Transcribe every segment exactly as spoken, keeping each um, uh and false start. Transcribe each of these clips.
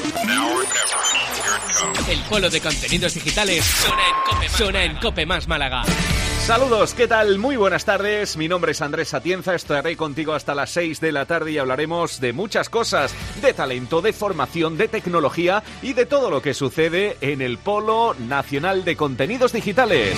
El polo de contenidos digitales suena en Cope, suena en Cope Más Málaga. Saludos, ¿qué tal? Muy buenas tardes. Mi nombre es Andrés Atienza, estaré contigo hasta las seis de la tarde y hablaremos de muchas cosas, de talento, de formación, de tecnología y de todo lo que sucede en el Polo Nacional de Contenidos Digitales.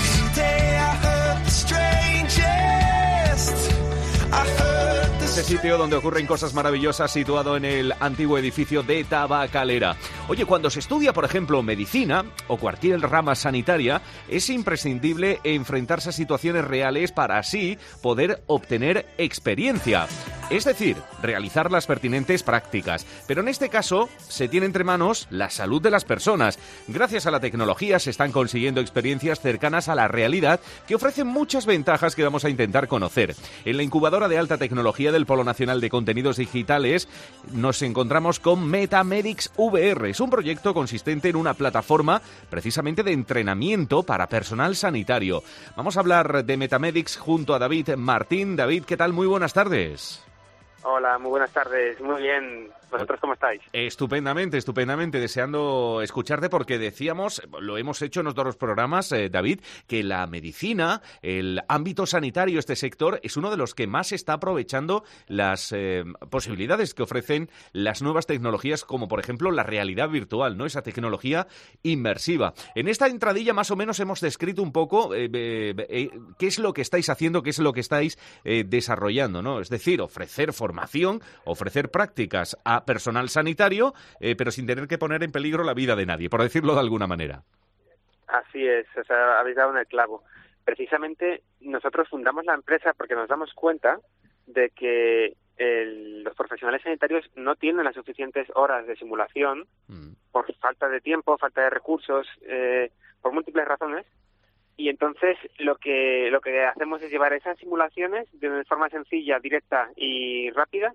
Este sitio donde ocurren cosas maravillosas, situado en el antiguo edificio de Tabacalera. Oye, cuando se estudia, por ejemplo, medicina o cualquier rama sanitaria, es imprescindible enfrentarse a situaciones reales para así poder obtener experiencia. Es decir, realizar las pertinentes prácticas. Pero en este caso, se tiene entre manos la salud de las personas. Gracias a la tecnología se están consiguiendo experiencias cercanas a la realidad que ofrecen muchas ventajas que vamos a intentar conocer. En la incubadora de alta tecnología del Polo Nacional de Contenidos Digitales nos encontramos con MetaMedics V R. Es un proyecto consistente en una plataforma precisamente de entrenamiento para personal sanitario. Vamos a hablar de MetaMedics junto a David Martín. David, ¿qué tal? Muy buenas tardes. Hola, muy buenas tardes. Muy bien. ¿Vosotros cómo estáis? Estupendamente, estupendamente. Deseando escucharte porque decíamos, lo hemos hecho en los dos programas, eh, David, que la medicina, el ámbito sanitario, este sector, es uno de los que más está aprovechando las eh, posibilidades que ofrecen las nuevas tecnologías, como por ejemplo la realidad virtual, ¿no? Esa tecnología inmersiva. En esta entradilla más o menos hemos descrito un poco eh, eh, eh, qué es lo que estáis haciendo, qué es lo que estáis eh, desarrollando, ¿no? Es decir, ofrecer formación, ofrecer prácticas a personal sanitario, eh, pero sin tener que poner en peligro la vida de nadie, por decirlo de alguna manera. Así es, o sea, habéis dado en el clavo. Precisamente nosotros fundamos la empresa porque nos damos cuenta de que el, los profesionales sanitarios no tienen las suficientes horas de simulación mm. por falta de tiempo, falta de recursos, eh, por múltiples razones. Y entonces lo que lo que hacemos es llevar esas simulaciones de forma sencilla, directa y rápida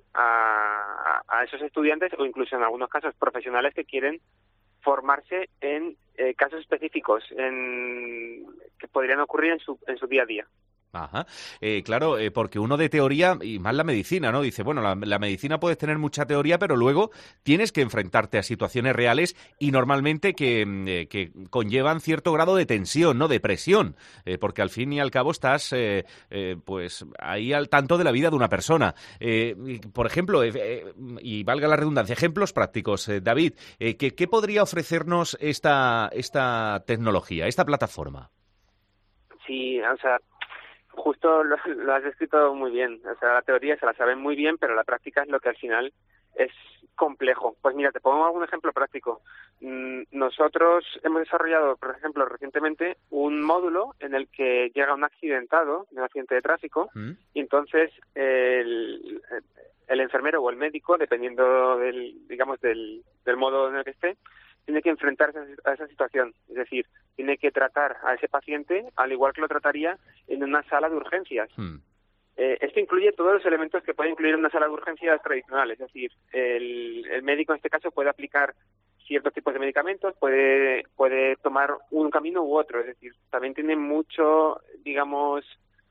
a, a esos estudiantes o incluso en algunos casos profesionales que quieren formarse en eh, casos específicos en, que podrían ocurrir en su, en su día a día. Ajá, eh, claro, eh, porque uno de teoría, y más la medicina, ¿no? Dice, bueno, la, la medicina puedes tener mucha teoría, pero luego tienes que enfrentarte a situaciones reales y normalmente que, eh, que conllevan cierto grado de tensión, ¿no? De presión, eh, porque al fin y al cabo estás, eh, eh, pues, ahí al tanto de la vida de una persona. Eh, por ejemplo, eh, eh, y valga la redundancia, ejemplos prácticos, eh, David, eh, ¿qué, ¿qué podría ofrecernos esta, esta tecnología, esta plataforma? Sí, o sea... Justo lo, lo has descrito muy bien. O sea, la teoría se la saben muy bien, pero la práctica es lo que al final es complejo. Pues mira, te pongo algún ejemplo práctico. Nosotros hemos desarrollado, por ejemplo, recientemente un módulo en el que llega un accidentado, un accidente de tráfico, ¿Mm? y entonces el, el enfermero o el médico, dependiendo del, digamos, del, del modo en el que esté, tiene que enfrentarse a esa situación, es decir, tiene que tratar a ese paciente al igual que lo trataría en una sala de urgencias. Hmm. Eh, esto incluye todos los elementos que puede incluir una sala de urgencias tradicional, es decir, el, el médico en este caso puede aplicar ciertos tipos de medicamentos, puede puede tomar un camino u otro, es decir, también tiene mucho, digamos,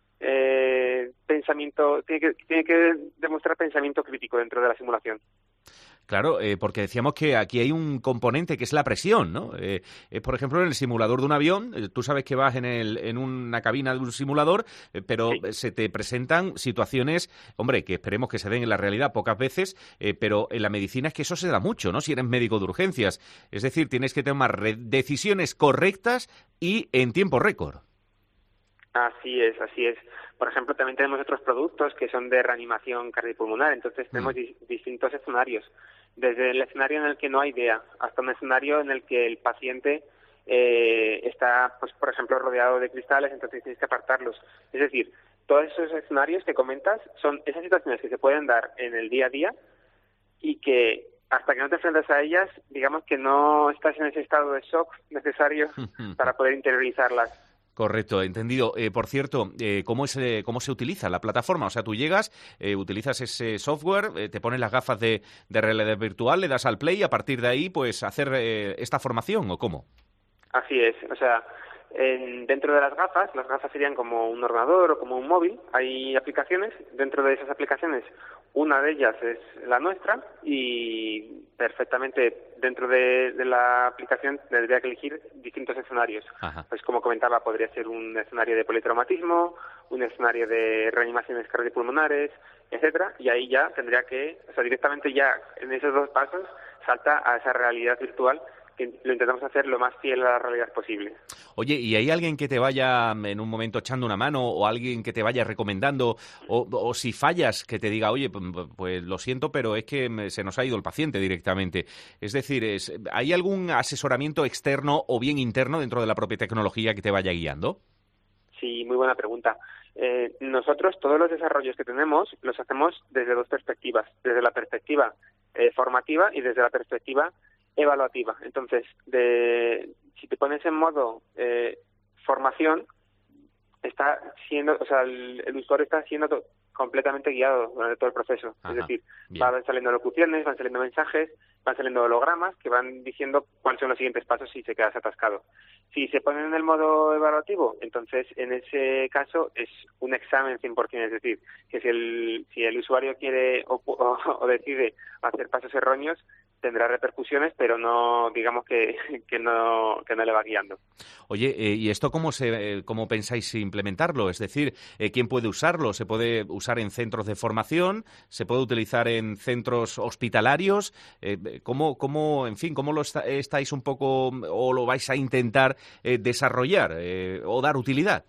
eh, pensamiento, tiene que, tiene que demostrar pensamiento crítico dentro de la simulación. Claro, eh, porque decíamos que aquí hay un componente que es la presión, ¿no? Eh, eh, por ejemplo, en el simulador de un avión, eh, tú sabes que vas en, el, en una cabina de un simulador, eh, pero sí. se te presentan situaciones, hombre, que esperemos que se den en la realidad pocas veces, eh, pero en la medicina es que eso se da mucho, ¿no? Si eres médico de urgencias. Es decir, tienes que tomar re- decisiones correctas y en tiempo récord. Así es, así es. Por ejemplo, también tenemos otros productos que son de reanimación cardiopulmonar, entonces tenemos mm. di- distintos escenarios. Desde el escenario en el que no hay D E A hasta un escenario en el que el paciente eh, está, pues por ejemplo, rodeado de cristales, entonces tienes que apartarlos. Es decir, todos esos escenarios que comentas son esas situaciones que se pueden dar en el día a día y que hasta que no te enfrentas a ellas, digamos que no estás en ese estado de shock necesario para poder interiorizarlas. Correcto, entendido. Eh, por cierto, eh, ¿cómo es eh, cómo se utiliza la plataforma? O sea, tú llegas, eh, utilizas ese software, eh, te pones las gafas de, de realidad virtual, le das al play y a partir de ahí, pues, hacer eh, esta formación, ¿o cómo? Así es. O sea, En, dentro de las gafas, las gafas serían como un ordenador o como un móvil, hay aplicaciones, dentro de esas aplicaciones una de ellas es la nuestra y perfectamente dentro de, de la aplicación tendría que elegir distintos escenarios. Ajá. Pues como comentaba, podría ser un escenario de politraumatismo, un escenario de reanimaciones cardiopulmonares, etcétera, y ahí ya tendría que, o sea, directamente ya en esos dos pasos salta a esa realidad virtual que lo intentamos hacer lo más fiel a la realidad posible. Oye, ¿y hay alguien que te vaya en un momento echando una mano o alguien que te vaya recomendando o, o si fallas que te diga, oye, pues, pues lo siento, pero es que se nos ha ido el paciente directamente? Es decir, es, ¿hay algún asesoramiento externo o bien interno dentro de la propia tecnología que te vaya guiando? Sí, muy buena pregunta. Eh, nosotros todos los desarrollos que tenemos los hacemos desde dos perspectivas, desde la perspectiva eh, formativa y desde la perspectiva evaluativa. Entonces, de, si te pones en modo eh, formación, está siendo, o sea, el, el usuario está siendo to- completamente guiado durante todo el proceso. Ajá, es decir, bien. van saliendo locuciones, van saliendo mensajes, van saliendo hologramas que van diciendo cuáles son los siguientes pasos si se quedas atascado. Si se ponen en el modo evaluativo, entonces en ese caso es un examen cien por ciento, es decir, que si el, si el usuario quiere o, o, o decide hacer pasos erróneos, tendrá repercusiones, pero no, digamos que, que no que no le va guiando. Oye, eh, ¿y esto cómo se eh, cómo pensáis implementarlo? Es decir, eh, ¿quién puede usarlo? ¿Se puede usar en centros de formación? ¿Se puede utilizar en centros hospitalarios? Eh, ¿cómo, cómo, en fin, cómo lo está- estáis un poco o lo vais a intentar eh, desarrollar eh, o dar utilidad?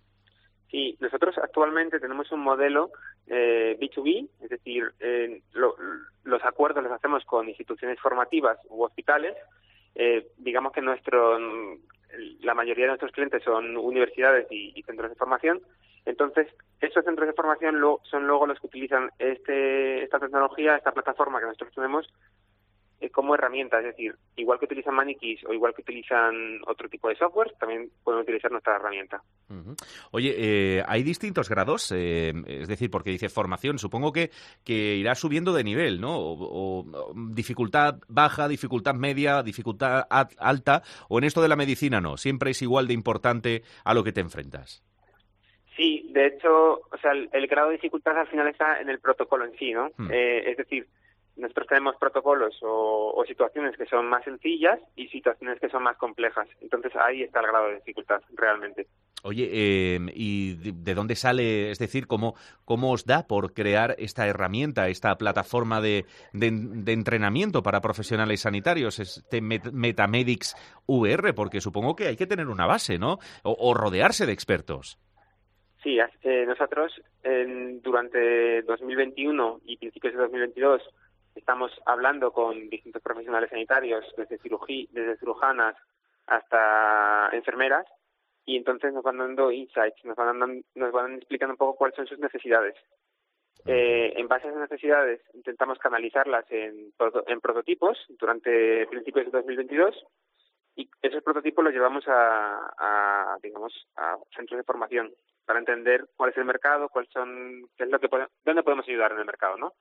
Sí, nosotros actualmente tenemos un modelo eh, B dos B, es decir, eh, lo, los acuerdos los hacemos con instituciones formativas u hospitales. Eh, digamos que nuestro, la mayoría de nuestros clientes son universidades y, y centros de formación. Entonces, esos centros de formación lo, son luego los que utilizan este, esta tecnología, esta plataforma que nosotros tenemos, eh, como herramienta. Es decir, igual que utilizan Maniquis o igual que utilizan otro tipo de software, también pueden utilizar nuestra herramienta. Uh-huh. Oye, eh, ¿hay distintos grados? Eh, es decir, porque dice formación, supongo que, que irá subiendo de nivel, ¿no? O, o dificultad baja, dificultad media, dificultad a- alta, o en esto de la medicina no, siempre es igual de importante a lo que te enfrentas. Sí, de hecho, o sea, el, el grado de dificultad al final está en el protocolo en sí, ¿no? Hmm. Eh, es decir, nosotros tenemos protocolos o, o situaciones que son más sencillas y situaciones que son más complejas. Entonces ahí está el grado de dificultad, realmente. Oye, eh, ¿y de, de dónde sale, es decir, cómo, cómo os da por crear esta herramienta, esta plataforma de, de, de entrenamiento para profesionales sanitarios, este Met- Metamedics V R? Porque supongo que hay que tener una base, ¿no? O, o rodearse de expertos. Sí, eh, nosotros en, durante dos mil veintiuno y principios de dos mil veintidós estamos hablando con distintos profesionales sanitarios, desde cirugía, desde cirujanas hasta enfermeras, y entonces nos van dando insights, nos van dando, nos van explicando un poco cuáles son sus necesidades. Eh, en base a esas necesidades intentamos canalizarlas en, en prototipos durante principios de dos mil veintidós, y esos prototipos los llevamos a, a digamos, a centros de formación para entender cuál es el mercado, cuáles son, qué es lo que podemos, dónde podemos ayudar en el mercado, ¿no?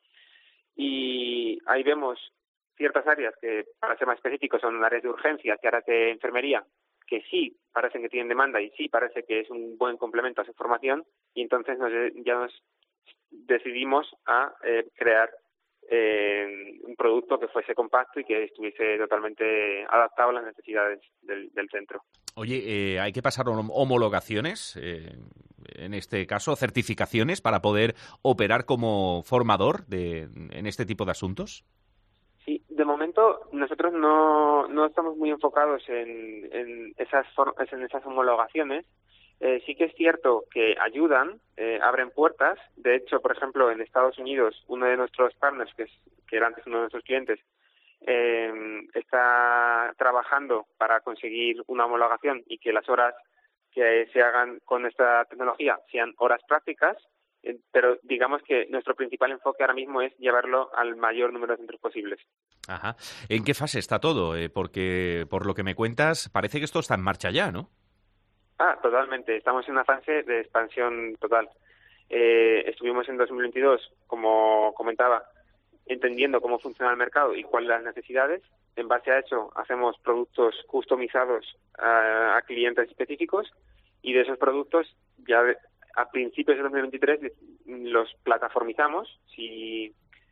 Y ahí vemos ciertas áreas que, para ser más específicos, son áreas de urgencia y áreas de enfermería, que sí parecen que tienen demanda y sí parece que es un buen complemento a su formación, y entonces nos, ya nos decidimos a eh, crear eh, un producto que fuese compacto y que estuviese totalmente adaptado a las necesidades del, del centro. Oye, eh, ¿hay que pasar hom- homologaciones, eh, en este caso, certificaciones, para poder operar como formador de, en este tipo de asuntos? Sí, de momento nosotros no, no estamos muy enfocados en, en, esas, for- en esas homologaciones. Eh, sí que es cierto que ayudan, eh, abren puertas. De hecho, por ejemplo, en Estados Unidos, uno de nuestros partners, que, es, que era antes uno de nuestros clientes, eh, está trabajando para conseguir una homologación y que las horas que se hagan con esta tecnología sean horas prácticas, eh, pero digamos que nuestro principal enfoque ahora mismo es llevarlo al mayor número de centros posibles. Ajá. ¿En qué fase está todo? Eh, porque, por lo que me cuentas, parece que esto está en marcha ya, ¿no? Ah, totalmente. Estamos en una fase de expansión total. Eh, estuvimos en dos mil veintidós, como comentaba, entendiendo cómo funciona el mercado y cuáles las necesidades, en base a eso hacemos productos customizados a, a clientes específicos, y de esos productos ya de, a principios de dos mil veintitrés los plataformizamos si,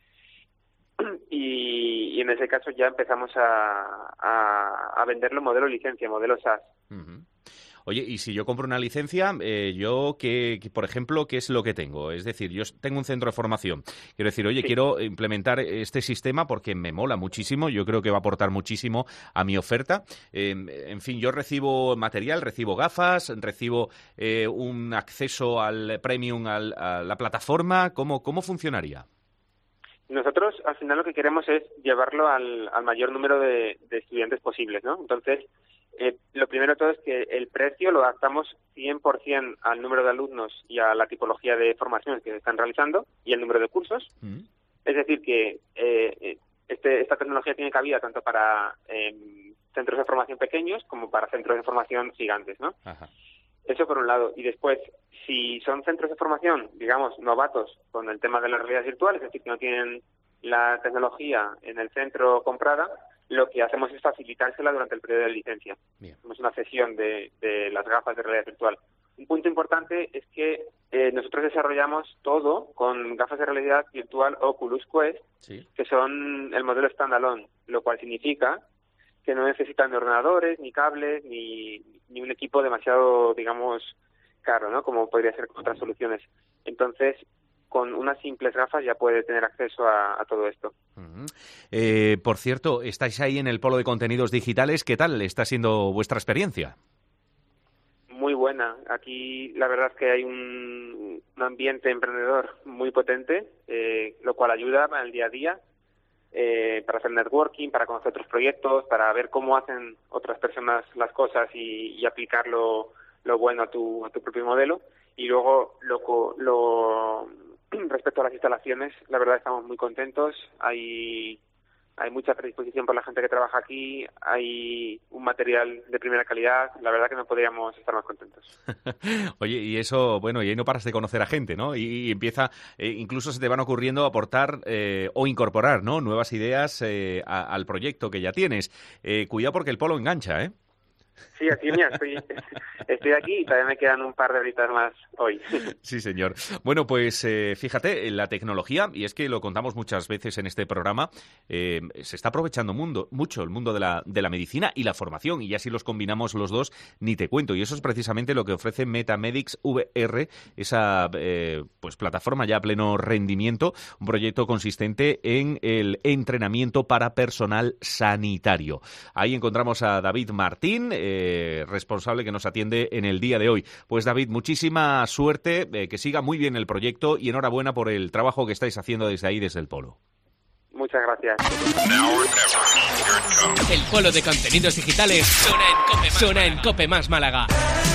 y, y en ese caso ya empezamos a, a, a venderlo modelo licencia, modelo SaaS. Uh-huh. Oye, y si yo compro una licencia, eh, yo, que, que, por ejemplo, ¿qué es lo que tengo? Es decir, yo tengo un centro de formación. Quiero decir, oye, sí. quiero implementar este sistema porque me mola muchísimo, yo creo que va a aportar muchísimo a mi oferta. Eh, en fin, yo recibo material, recibo gafas, recibo eh, un acceso al premium, al, a la plataforma. ¿Cómo, cómo funcionaría? Nosotros, al final, lo que queremos es llevarlo al, al mayor número de, de estudiantes posibles, ¿no? Entonces, Eh, lo primero de todo es que el precio lo adaptamos cien por ciento al número de alumnos y a la tipología de formaciones que se están realizando y el número de cursos. Mm. Es decir, que eh, este, esta tecnología tiene cabida tanto para eh, centros de formación pequeños como para centros de formación gigantes, ¿no? Ajá. Eso por un lado. Y después, si son centros de formación, digamos, novatos con el tema de la realidad virtual, es decir, que no tienen la tecnología en el centro comprada, lo que hacemos es facilitársela durante el periodo de licencia. Bien. Hacemos una cesión de, de las gafas de realidad virtual. Un punto importante es que eh, nosotros desarrollamos todo con gafas de realidad virtual Oculus Quest, sí. que son el modelo standalone, lo cual significa que no necesitan de ordenadores, ni cables, ni, ni un equipo demasiado, digamos, caro, ¿no? Como podría ser con otras soluciones. Entonces, con unas simples gafas ya puede tener acceso a, a todo esto. Uh-huh. Eh, por cierto, estáis ahí en el Polo de Contenidos Digitales. ¿Qué tal está siendo vuestra experiencia? Muy buena. Aquí la verdad es que hay un, un ambiente emprendedor muy potente, eh, lo cual ayuda en el día a día eh, para hacer networking, para conocer otros proyectos, para ver cómo hacen otras personas las cosas y, y aplicar lo, lo bueno a tu, a tu propio modelo. Y luego lo... lo respecto a las instalaciones, la verdad estamos muy contentos. Hay hay mucha predisposición por la gente que trabaja aquí, hay un material de primera calidad. La verdad que no podríamos estar más contentos. Oye, y eso, bueno, y ahí no paras de conocer a gente, ¿no? Y, y empieza, eh, incluso se te van ocurriendo aportar eh, o incorporar, ¿no? Nuevas ideas eh, a, al proyecto que ya tienes. Eh, cuidado porque el Polo engancha, ¿eh? Sí, aquí mira, estoy, estoy aquí y todavía me quedan un par de horitas más hoy. Sí, señor. Bueno, pues eh, fíjate, la tecnología, y es que lo contamos muchas veces en este programa, eh, se está aprovechando mundo, mucho el mundo de la, de la medicina y la formación, y ya si los combinamos los dos, ni te cuento. Y eso es precisamente lo que ofrece MetaMedics V R, esa eh, pues plataforma ya a pleno rendimiento, un proyecto consistente en el entrenamiento para personal sanitario. Ahí encontramos a David Martín, Eh, responsable que nos atiende en el día de hoy. Pues David, muchísima suerte, eh, que siga muy bien el proyecto y enhorabuena por el trabajo que estáis haciendo desde ahí, desde el Polo. Muchas gracias. El Polo de Contenidos Digitales suena en Cope, suena en Cope Más Málaga.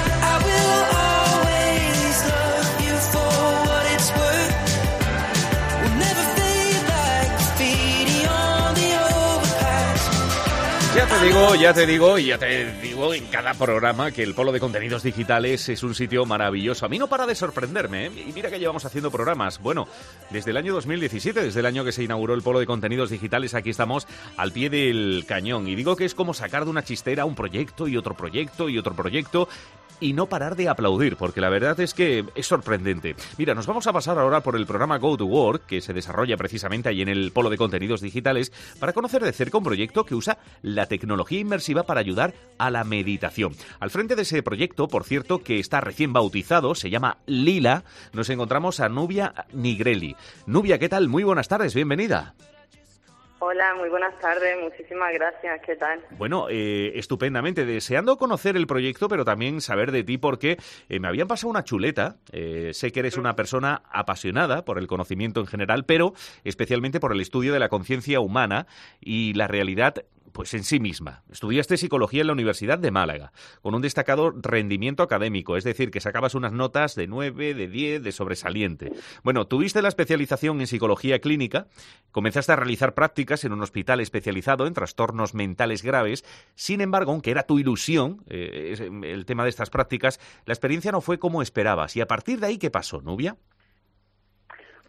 Ya te digo, ya te digo, y ya te digo en cada programa que el Polo de Contenidos Digitales es un sitio maravilloso. A mí no para de sorprenderme, ¿eh? Y mira que llevamos haciendo programas. Bueno, desde el año dos mil diecisiete, desde el año que se inauguró el Polo de Contenidos Digitales, aquí estamos al pie del cañón. Y digo que es como sacar de una chistera un proyecto y otro proyecto y otro proyecto y no parar de aplaudir, porque la verdad es que es sorprendente. Mira, nos vamos a pasar ahora por el programa Go to Work, que se desarrolla precisamente ahí en el Polo de Contenidos Digitales, para conocer de cerca un proyecto que usa la tecnología inmersiva para ayudar a la meditación. Al frente de ese proyecto, por cierto, que está recién bautizado, se llama Lila, nos encontramos a Nubia Nigrelli. Nubia, ¿qué tal? Muy buenas tardes, bienvenida. Hola, muy buenas tardes, muchísimas gracias, ¿qué tal? Bueno, eh, estupendamente, deseando conocer el proyecto, pero también saber de ti porque eh, me habían pasado una chuleta, eh, sé que eres una persona apasionada por el conocimiento en general, pero especialmente por el estudio de la conciencia humana y la realidad pues en sí misma. Estudiaste psicología en la Universidad de Málaga, con un destacado rendimiento académico, es decir, que sacabas unas notas de nueve, de diez, de sobresaliente. Bueno, tuviste la especialización en psicología clínica, comenzaste a realizar prácticas en un hospital especializado en trastornos mentales graves. Sin embargo, aunque era tu ilusión, eh, el tema de estas prácticas, la experiencia no fue como esperabas. Y a partir de ahí, ¿qué pasó, Nubia?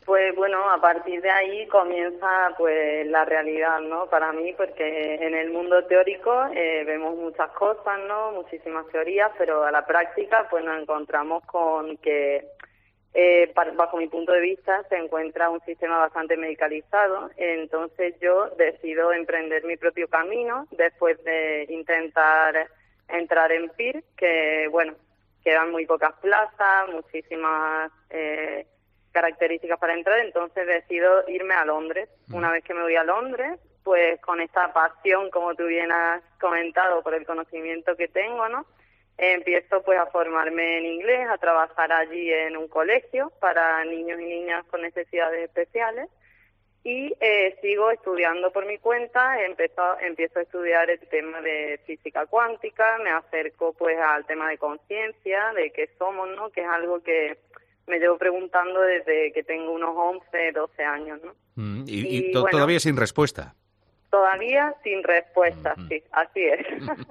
Pues bueno, a partir de ahí comienza pues la realidad, ¿no? Para mí, porque en el mundo teórico eh, vemos muchas cosas, ¿no? Muchísimas teorías, pero a la práctica pues nos encontramos con que, eh, bajo mi punto de vista, se encuentra un sistema bastante medicalizado. Entonces yo decido emprender mi propio camino después de intentar entrar en P I R, que bueno, quedan muy pocas plazas, muchísimas eh, características para entrar, entonces decido irme a Londres. Una vez que me voy a Londres, pues con esta pasión, como tú bien has comentado, por el conocimiento que tengo, ¿no? Eh, empiezo pues a formarme en inglés, a trabajar allí en un colegio para niños y niñas con necesidades especiales y eh, sigo estudiando por mi cuenta. Empiezo, empiezo a estudiar el tema de física cuántica, me acerco pues al tema de conciencia, de qué somos, ¿no? Que es algo que me llevo preguntando desde que tengo unos once, doce años, ¿no? Mm, y y, y to bueno, todavía sin respuesta. Todavía sin respuesta, Mm. sí, así es.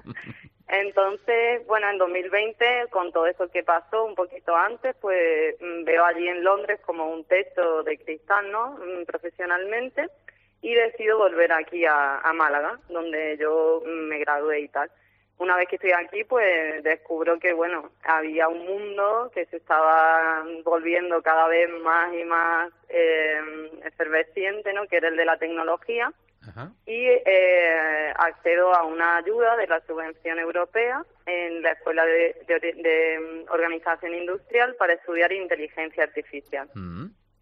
Entonces, bueno, en dos mil veinte, con todo eso que pasó un poquito antes, pues veo allí en Londres como un techo de cristal, ¿no? Profesionalmente, y decido volver aquí a, a Málaga, donde yo me gradué y tal. Una vez que estoy aquí, pues descubro que, bueno, había un mundo que se estaba volviendo cada vez más y más eh, efervesciente, ¿no? Que era el de la tecnología. Ajá. Y eh, accedo a una ayuda de la subvención europea en la Escuela de, de, de Organización Industrial para estudiar inteligencia artificial. Mm.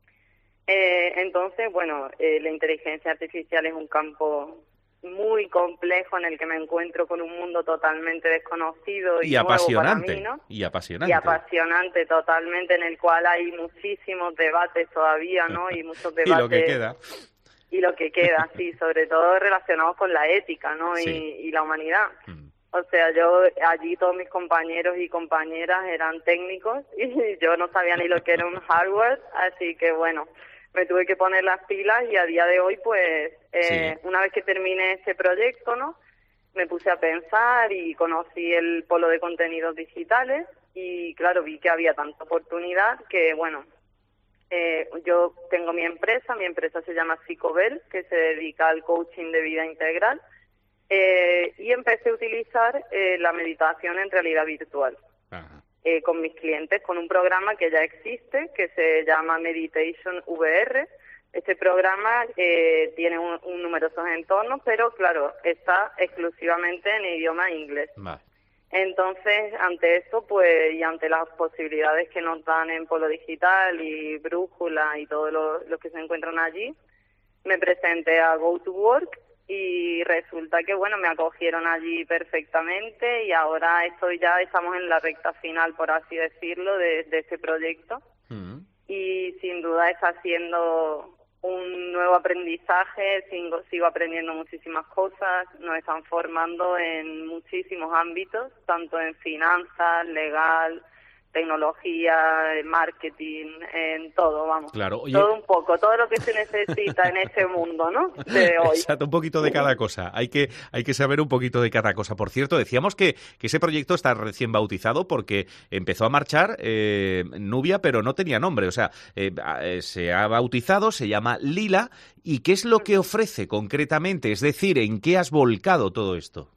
Eh, entonces, bueno, eh, la inteligencia artificial es un campo muy complejo en el que me encuentro con un mundo totalmente desconocido y, Y nuevo apasionante. para mí, ¿no? Y apasionante. Y apasionante totalmente, en el cual hay muchísimos debates todavía, ¿no? Y muchos debates. Y lo que queda. Y lo que queda, sí, sobre todo relacionados con la ética, ¿no? Sí. Y, y la humanidad. Mm. O sea, yo allí todos mis compañeros y compañeras eran técnicos y yo no sabía ni lo que era un hardware, así que bueno, me tuve que poner las pilas y a día de hoy, pues, eh, Sí. una vez que terminé este proyecto, ¿no? Me puse a pensar y conocí el polo de contenidos digitales y, claro, vi que había tanta oportunidad que, bueno, eh, yo tengo mi empresa, mi empresa se llama Psicobel, que se dedica al coaching de vida integral, eh, y empecé a utilizar eh, la meditación en realidad virtual. Ajá. Eh, con mis clientes, con un programa que ya existe, que se llama Meditation V R. Este programa eh, tiene un, un numerosos entornos, pero claro, está exclusivamente en idioma inglés. Vale. Entonces, ante eso, pues, y ante las posibilidades que nos dan en Polo Digital y Brújula y todo lo, lo que se encuentran allí, me presenté a Go to Work y resulta que, bueno, me acogieron allí perfectamente y ahora estoy ya, estamos en la recta final, por así decirlo, de, de este proyecto. Mm. Y sin duda está siendo un nuevo aprendizaje, sigo, sigo aprendiendo muchísimas cosas, nos están formando en muchísimos ámbitos, tanto en finanzas, legal, tecnología, marketing, en todo, vamos. Claro, oye, todo un poco, todo lo que se necesita en este mundo, ¿no? De hoy. exacto, un poquito de cada cosa. Hay que, hay que saber un poquito de cada cosa. Por cierto, decíamos que, que ese proyecto está recién bautizado porque empezó a marchar eh, Nubia, pero no tenía nombre. O sea, eh, eh, se ha bautizado, se llama Lila. ¿Y qué es lo que ofrece concretamente? Es decir, ¿en qué has volcado todo esto?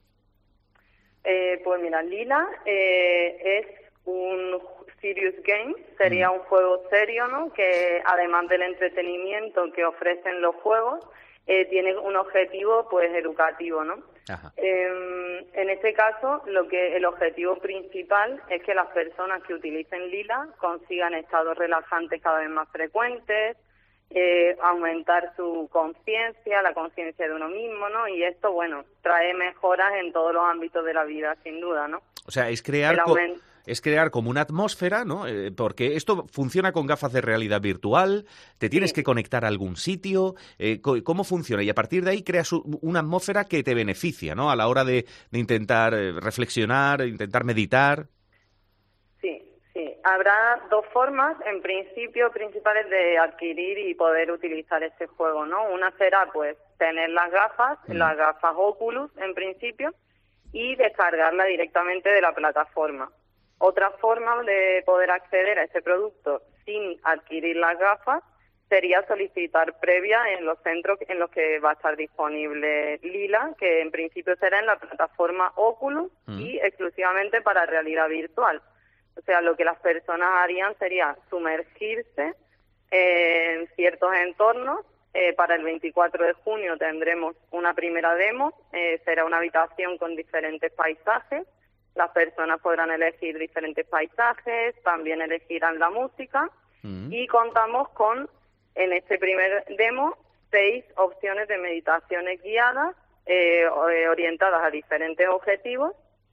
Eh, pues mira, Lila eh, es un serious game, sería un juego serio, ¿no? Que además del entretenimiento que ofrecen los juegos, eh, tiene un objetivo, pues, educativo, ¿no? Ajá. Eh, en este caso, lo que el objetivo principal es que las personas que utilicen Lila consigan estados relajantes cada vez más frecuentes, eh, aumentar su conciencia, la conciencia de uno mismo, ¿no? Y esto, bueno, trae mejoras en todos los ámbitos de la vida, sin duda, ¿no? O sea, es crear... El co- aumen- Es crear como una atmósfera, ¿no? Eh, porque esto funciona con gafas de realidad virtual, te tienes Sí. que conectar a algún sitio, eh, co- ¿cómo funciona? Y a partir de ahí creas u- una atmósfera que te beneficia, ¿no? A la hora de, de intentar eh, reflexionar, intentar meditar. Sí, sí. Habrá dos formas, en principio, principales de adquirir y poder utilizar este juego, ¿no? Una será, pues, tener las gafas, Mm. las gafas Oculus, en principio, y descargarla directamente de la plataforma. Otra forma de poder acceder a este producto sin adquirir las gafas sería solicitar previa en los centros en los que va a estar disponible Lila, que en principio será en la plataforma Oculus mm. y exclusivamente para realidad virtual. O sea, lo que las personas harían sería sumergirse en ciertos entornos. Eh, para el veinticuatro de junio tendremos una primera demo, eh, será una habitación con diferentes paisajes. Las personas podrán elegir diferentes paisajes, también elegirán la música mm. y contamos con, en este primer demo, seis opciones de meditaciones guiadas eh, orientadas a diferentes objetivos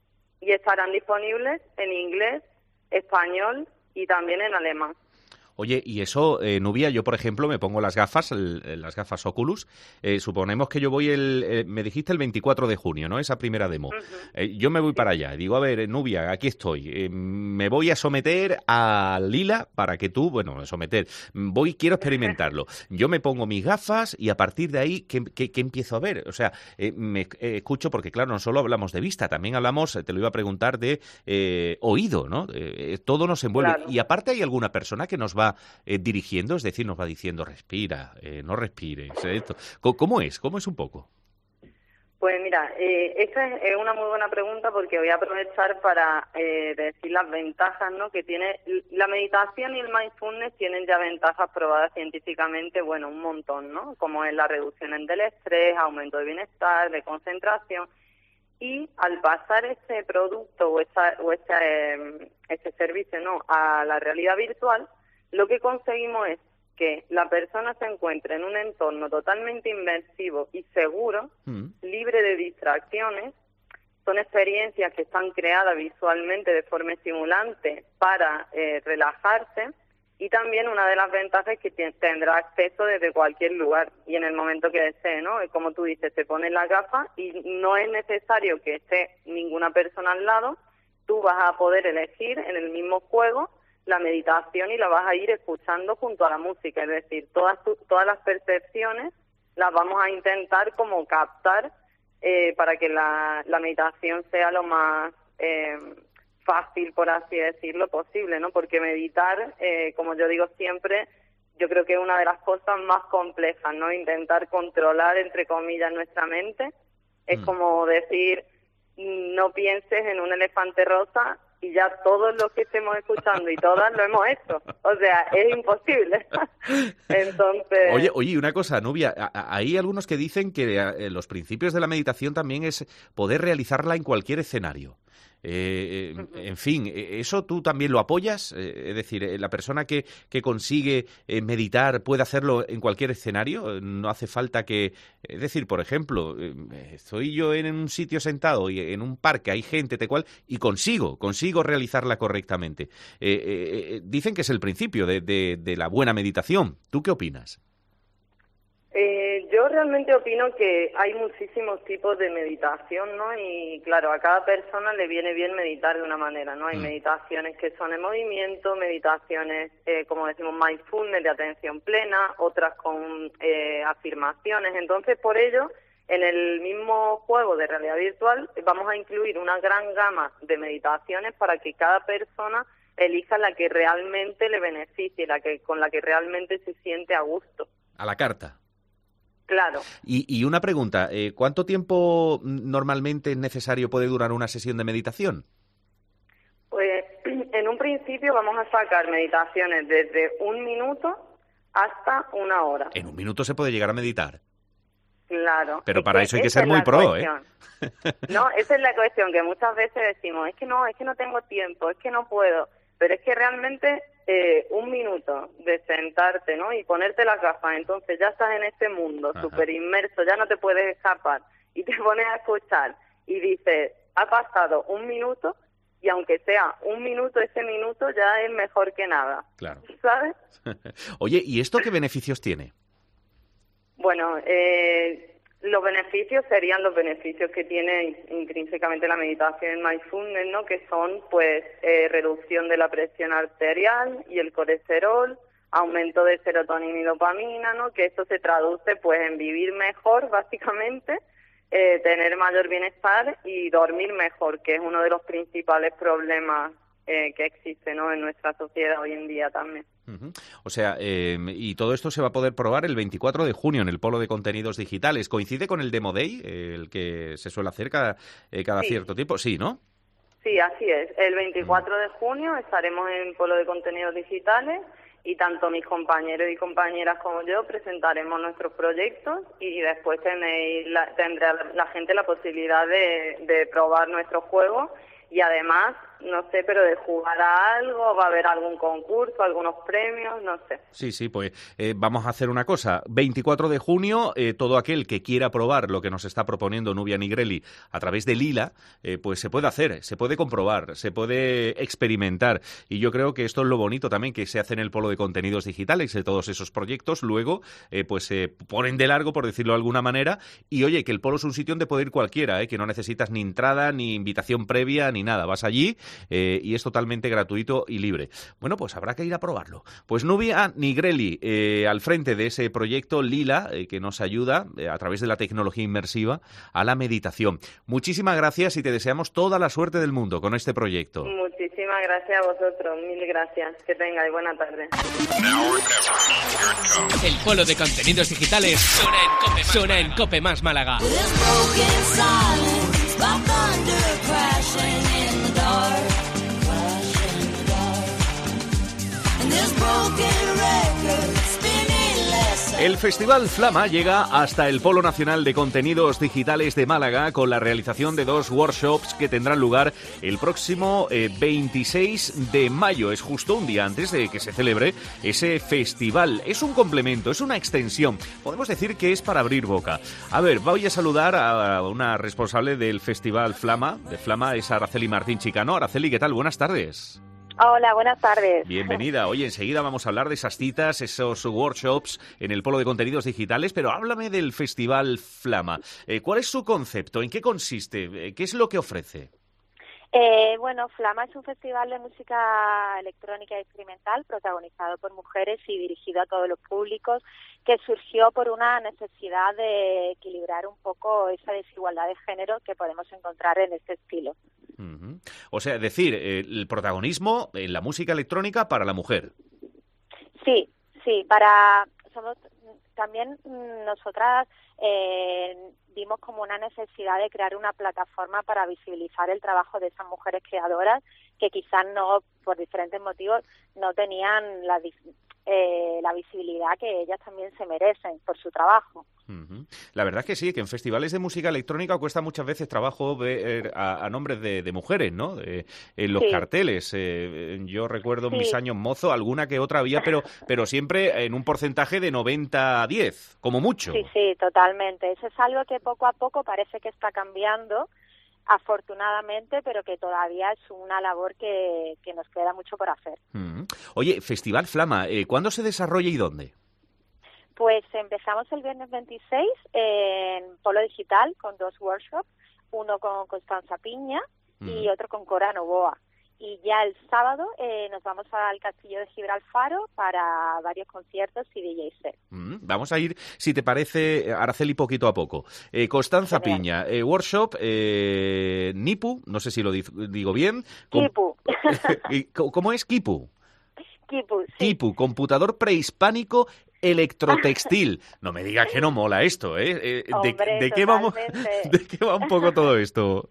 y estarán disponibles en inglés, español y también en alemán. Oye, y eso, eh, Nubia, yo por ejemplo me pongo las gafas, el, las gafas Oculus, eh, suponemos que yo voy el, eh, me dijiste el veinticuatro de junio, ¿no? Esa primera demo. Uh-huh. Eh, yo me voy para allá, digo, a ver, Nubia, aquí estoy, eh, me voy a someter a Lila para que tú, bueno, someter, voy, quiero experimentarlo. Yo me pongo mis gafas y a partir de ahí, ¿qué, qué, qué empiezo a ver? O sea, eh, me eh, escucho, porque claro, no solo hablamos de vista, también hablamos, te lo iba a preguntar, de eh, oído, ¿no? Eh, todo nos envuelve. Claro. Y aparte hay alguna persona que nos va Eh, dirigiendo, es decir, nos va diciendo respira, eh, no respires. Esto. ¿Cómo es? ¿Cómo es un poco? Pues mira, eh, esta es una muy buena pregunta porque voy a aprovechar para eh, decir las ventajas, ¿no? Que tiene la meditación y el mindfulness tienen ya ventajas probadas científicamente, bueno, un montón, ¿no? Como es la reducción del estrés, aumento de bienestar, de concentración. Y al pasar ese producto o, esa, o ese, eh, ese servicio, ¿no? a la realidad virtual, lo que conseguimos es que la persona se encuentre en un entorno totalmente inmersivo y seguro, mm. libre de distracciones. Son experiencias que están creadas visualmente de forma estimulante para eh, relajarse, y también una de las ventajas es que t- tendrá acceso desde cualquier lugar y en el momento que desee, ¿no? Como tú dices, se pone la gafa y no es necesario que esté ninguna persona al lado. Tú vas a poder elegir en el mismo juego la meditación y la vas a ir escuchando junto a la música, es decir, todas tu, todas las percepciones las vamos a intentar como captar eh, para que la, la meditación sea lo más eh, fácil, por así decirlo, posible, ¿no? Porque meditar, eh, como yo digo siempre, yo creo que es una de las cosas más complejas, ¿no? Intentar controlar, entre comillas, nuestra mente. Es mm. como decir, no pienses en un elefante rosa, y ya todos los que estemos escuchando y todas lo hemos hecho. O sea, es imposible. Entonces... Oye, oye, una cosa, Nubia, hay algunos que dicen que los principios de la meditación también es poder realizarla en cualquier escenario. Eh, eh, en fin, ¿eso tú también lo apoyas? Eh, es decir, ¿la persona que, que consigue eh, meditar puede hacerlo en cualquier escenario? No hace falta que... Es decir, por ejemplo, eh, estoy yo en un sitio sentado y en un parque hay gente, te cual, y consigo, consigo realizarla correctamente. Eh, eh, dicen que es el principio de, de, de la buena meditación. ¿Tú qué opinas? Eh, yo realmente opino que hay muchísimos tipos de meditación, ¿no? Y claro, a cada persona le viene bien meditar de una manera, ¿no? Hay mm. meditaciones que son en movimiento, meditaciones, eh, como decimos, mindfulness, de atención plena, otras con eh, afirmaciones. Entonces, por ello, en el mismo juego de realidad virtual vamos a incluir una gran gama de meditaciones para que cada persona elija la que realmente le beneficie, la que con la que realmente se siente a gusto. A la carta. Claro. Y, y una pregunta, eh, ¿cuánto tiempo normalmente es necesario, puede durar una sesión de meditación? Pues en un principio vamos a sacar meditaciones desde un minuto hasta una hora. En un minuto se puede llegar a meditar. Claro. Pero para eso hay que ser muy pro, cuestión. ¿eh? No, esa es la cuestión, que muchas veces decimos, es que no, es que no tengo tiempo, es que no puedo. Pero es que realmente eh, un minuto de sentarte, ¿no? Y ponerte las gafas, entonces ya estás en este mundo súper inmerso, ya no te puedes escapar, y te pones a escuchar y dices, ha pasado un minuto, y aunque sea un minuto, ese minuto ya es mejor que nada. Claro. ¿Sabes? Oye, ¿y esto qué beneficios tiene? Bueno, eh... los beneficios serían los beneficios que tiene intrínsecamente la meditación en mindfulness, ¿no? Que son, pues, eh, reducción de la presión arterial y el colesterol, aumento de serotonina y dopamina, ¿no? Que esto se traduce, pues, en vivir mejor, básicamente, eh, tener mayor bienestar y dormir mejor, que es uno de los principales problemas eh, que existe, ¿no?, en nuestra sociedad hoy en día también. Uh-huh. O sea, eh, y todo esto se va a poder probar el veinticuatro de junio en el Polo de Contenidos Digitales. ¿Coincide con el Demo Day, eh, el que se suele hacer cada, eh, cada Sí. cierto tiempo? Sí, ¿no? Sí, así es. El veinticuatro de junio estaremos en Polo de Contenidos Digitales y tanto mis compañeros y compañeras como yo presentaremos nuestros proyectos y después tenéis la, tendrá la gente la posibilidad de, de probar nuestros juegos y además, no sé, pero de jugar a algo, va a haber algún concurso, algunos premios, no sé. Sí, sí, pues eh, vamos a hacer una cosa. veinticuatro de junio, eh, todo aquel que quiera probar lo que nos está proponiendo Nubia Nigrelli a través de Lila, eh, pues se puede hacer, se puede comprobar, se puede experimentar. Y yo creo que esto es lo bonito también que se hace en el Polo de Contenidos Digitales, de todos esos proyectos. Luego, eh, pues se ponen de largo, por decirlo de alguna manera. Y oye, que el Polo es un sitio donde puede ir cualquiera, eh, que no necesitas ni entrada, ni invitación previa, ni nada. Vas allí eh, y es totalmente gratuito y libre. Bueno, pues habrá que ir a probarlo. Pues Nubia Nigrelli, eh, al frente de ese proyecto Lila, eh, que nos ayuda eh, a través de la tecnología inmersiva a la meditación. Muchísimas gracias y te deseamos toda la suerte del mundo con este proyecto. Muchísimas gracias a vosotros, mil gracias. Que tengáis buena tarde. El Polo de Contenidos Digitales suena en Cope, suena en Cope Más Málaga. El Festival Flama llega hasta el Polo Nacional de Contenidos Digitales de Málaga con la realización de dos workshops que tendrán lugar el próximo eh, veintiséis de mayo. Es justo un día antes de que se celebre ese festival. Es un complemento, es una extensión. Podemos decir que es para abrir boca. A ver, voy a saludar a una responsable del Festival Flama. De Flama es Araceli Martín Chicano. Araceli, ¿qué tal? Buenas tardes. Hola, buenas tardes. Bienvenida. Oye, enseguida vamos a hablar de esas citas, esos workshops en el Polo de Contenidos Digitales, pero háblame del Festival Flama. Eh, ¿Cuál es su concepto? ¿En qué consiste? ¿Qué es lo que ofrece? Eh, bueno, Flama es un festival de música electrónica y experimental protagonizado por mujeres y dirigido a todos los públicos, que surgió por una necesidad de equilibrar un poco esa desigualdad de género que podemos encontrar en este estilo. Uh-huh. O sea, es decir, eh, el protagonismo en la música electrónica para la mujer. Sí, sí, para somos también nosotras eh, vimos como una necesidad de crear una plataforma para visibilizar el trabajo de esas mujeres creadoras que quizás no, por diferentes motivos, no tenían la, eh, la visibilidad que ellas también se merecen por su trabajo. Uh-huh. La verdad es que sí, que en festivales de música electrónica cuesta muchas veces trabajo ver a, a nombres de, de mujeres, ¿no? De, en los sí. carteles. Eh, yo recuerdo en sí. mis años mozo, alguna que otra había, pero pero siempre en un porcentaje de noventa a diez, como mucho. Sí, sí, totalmente. Eso es algo que poco a poco parece que está cambiando, afortunadamente, pero que todavía es una labor que, que nos queda mucho por hacer. Uh-huh. Oye, Festival Flama, eh, ¿cuándo se desarrolla y dónde? Pues empezamos el viernes veintiséis en Polo Digital con dos workshops, uno con Constanza Piña mm. y otro con Cora Novoa. Y ya el sábado eh, nos vamos al Castillo de Gibralfaro para varios conciertos y D J set. Mm, vamos a ir, si te parece, Araceli, poquito a poco. Eh, Constanza Genial. Piña, eh, workshop eh, Nipu, no sé si lo digo bien. Kipu. ¿Cómo es Kipu? Kipu, sí. Kipu, computador prehispánico electrotextil. No me digas que no mola esto, ¿eh? eh Hombre, de, de, qué vamos, ¿De qué va un poco todo esto?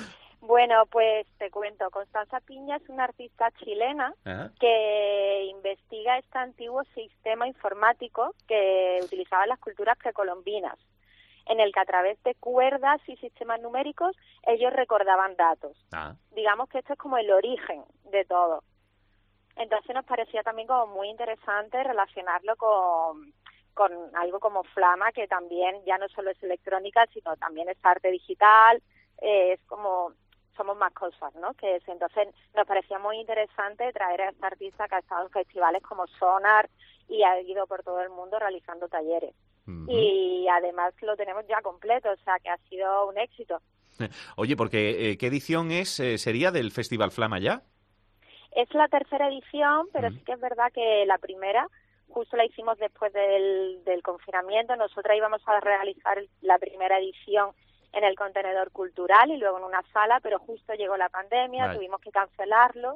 Bueno, pues te cuento. Constanza Piña es una artista chilena Ajá. que investiga este antiguo sistema informático que utilizaban las culturas precolombinas, en el que a través de cuerdas y sistemas numéricos ellos recordaban datos. Ah. Digamos que esto es como el origen de todo. Entonces nos parecía también como muy interesante relacionarlo con, con algo como Flama, que también ya no solo es electrónica, sino también es arte digital, eh, es como, somos más cosas, ¿no? Que es, entonces nos parecía muy interesante traer a esta artista que ha estado en festivales como Sonar y ha ido por todo el mundo realizando talleres. Uh-huh. Y además lo tenemos ya completo, o sea que ha sido un éxito. Oye, porque eh, ¿qué edición es eh, sería del Festival Flama ya? Es la tercera edición, pero mm. sí que es verdad que la primera justo la hicimos después del, del confinamiento. Nosotras íbamos a realizar la primera edición en el contenedor cultural y luego en una sala, pero justo llegó la pandemia, vale. tuvimos que cancelarlo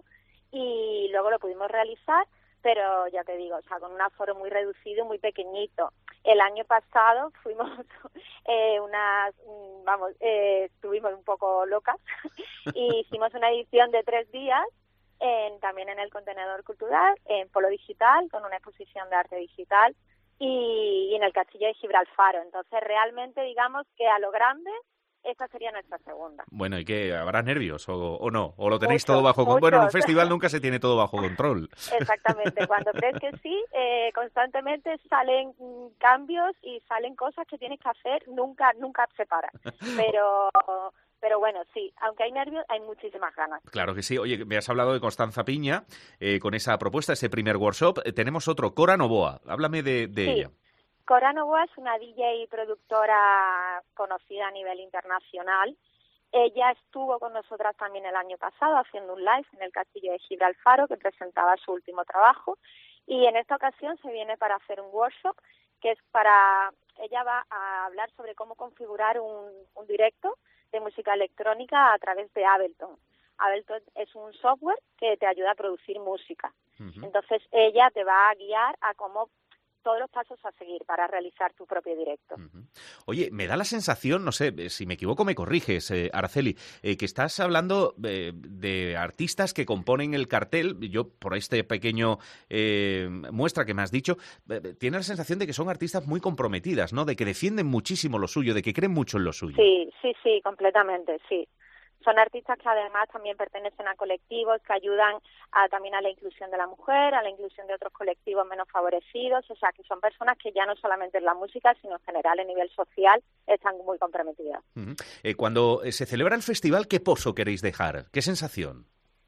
y luego lo pudimos realizar, pero ya te digo, o sea, con un aforo muy reducido, muy pequeñito. El año pasado fuimos eh, unas, vamos, eh, estuvimos un poco locas y hicimos una edición de tres días en, también en el Contenedor Cultural, en Polo Digital, con una exposición de arte digital y, y en el Castillo de Gibralfaro. Entonces, realmente, digamos que a lo grande, esa sería nuestra segunda. Bueno, ¿y qué? ¿Habrá nervios o, o no? ¿O lo tenéis Muchos, todo bajo control? Bueno, en un muchos. festival nunca se tiene todo bajo control. Exactamente. Cuando crees que sí, eh, constantemente salen mm, cambios y salen cosas que tienes que hacer, nunca nunca se para. Pero... Pero bueno, sí, aunque hay nervios, hay muchísimas ganas. Claro que sí. Oye, me has hablado de Constanza Piña, eh, con esa propuesta, ese primer workshop. Eh, tenemos otro, Cora Novoa. Háblame de, de sí. ella. Cora Novoa es una D J y productora conocida a nivel internacional. Ella estuvo con nosotras también el año pasado haciendo un live en el Castillo de Gibralfaro que presentaba su último trabajo. Y en esta ocasión se viene para hacer un workshop que es para... Ella va a hablar sobre cómo configurar un, un directo de música electrónica a través de Ableton. Ableton es un software que te ayuda a producir música. Uh-huh. Entonces ella te va a guiar a cómo todos los pasos a seguir para realizar tu propio directo. Uh-huh. Oye, me da la sensación, no sé, si me equivoco me corriges, eh, Araceli, eh, que estás hablando eh, de artistas que componen el cartel. Yo, por este pequeño eh, muestra que me has dicho, eh, tiene la sensación de que son artistas muy comprometidas, ¿no? De que defienden muchísimo lo suyo, de que creen mucho en lo suyo. Sí, sí, sí, completamente, sí. Son artistas que además también pertenecen a colectivos que ayudan a, también a la inclusión de la mujer, a la inclusión de otros colectivos menos favorecidos, o sea, que son personas que ya no solamente en la música, sino en general a nivel social están muy comprometidas. Uh-huh. Eh, cuando se celebra el festival, ¿qué pozo queréis dejar? ¿Qué sensación?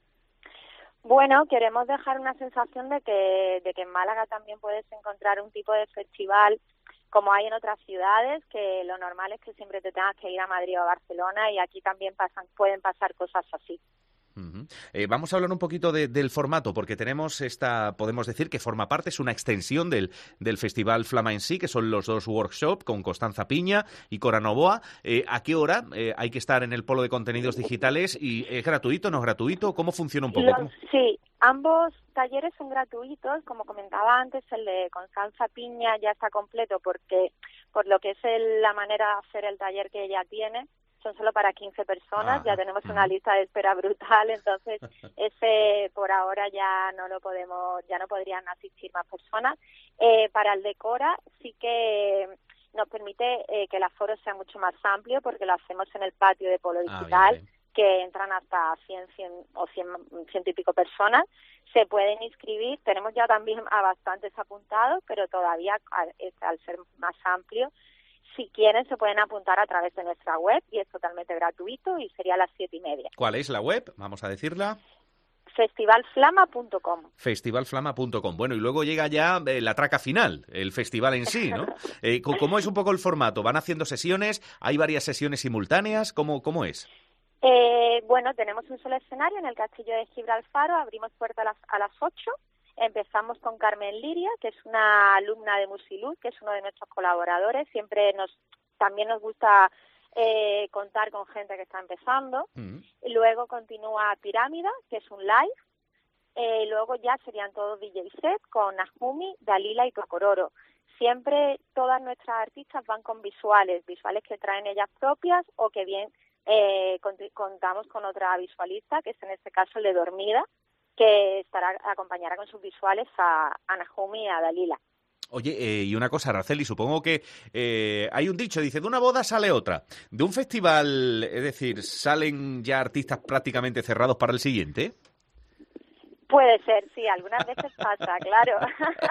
Bueno, queremos dejar una sensación de que, de que en Málaga también puedes encontrar un tipo de festival como hay en otras ciudades, que lo normal es que siempre te tengas que ir a Madrid o a Barcelona, y aquí también pasan, pueden pasar cosas así. Uh-huh. Eh, vamos a hablar un poquito de, del formato, porque tenemos esta, podemos decir que forma parte, es una extensión del, del Festival Flama en sí, que son los dos workshops con Constanza Piña y Cora Novoa. Eh, ¿A qué hora eh, hay que estar en el Polo de Contenidos Digitales? ¿Y es gratuito, no es gratuito? ¿Cómo funciona un poco? Los, ¿Cómo? Sí, ambos talleres son gratuitos. Como comentaba antes, el de Constanza Piña ya está completo porque por lo que es el, la manera de hacer el taller que ella tiene, son solo para quince personas, ah, ya tenemos uh-huh. una lista de espera brutal, entonces ese por ahora ya no lo podemos, ya no podrían asistir más personas. Eh, para el de Cora sí que nos permite eh, que el aforo sea mucho más amplio porque lo hacemos en el patio de Polo Digital, ah, bien, bien. que entran hasta cien, cien o cien, ciento y pico personas. Se pueden inscribir, tenemos ya también a bastantes apuntados, pero todavía al, al ser más amplio, si quieren se pueden apuntar a través de nuestra web y es totalmente gratuito y sería a las siete y media. ¿Cuál es la web? Vamos a decirla. festival flama punto com. festival flama punto com. Bueno, y luego llega ya eh, la traca final, el festival en sí, ¿no? Eh, ¿Cómo es un poco el formato? ¿Van haciendo sesiones? ¿Hay varias sesiones simultáneas? ¿Cómo, cómo es? Eh, bueno, tenemos un solo escenario en el Castillo de Gibralfaro, abrimos puerta a las, a las ocho. Empezamos con Carmen Liria, que es una alumna de Musiluz, que es uno de nuestros colaboradores. Siempre nos también nos gusta eh, contar con gente que está empezando. Mm. Y luego continúa Pirámida, que es un live. Eh, luego ya serían todos D J set con Najumi, Dalila y Tocororo. Siempre todas nuestras artistas van con visuales, visuales que traen ellas propias o que bien eh, cont- contamos con otra visualista, que es en este caso el de Dormida, que estará acompañará con sus visuales a, a Najumi y a Dalila. Oye, eh, y una cosa, Araceli, supongo que eh, hay un dicho, dice, de una boda sale otra. ¿De un festival, es decir, salen ya artistas prácticamente cerrados para el siguiente? Puede ser, sí, algunas veces pasa, claro.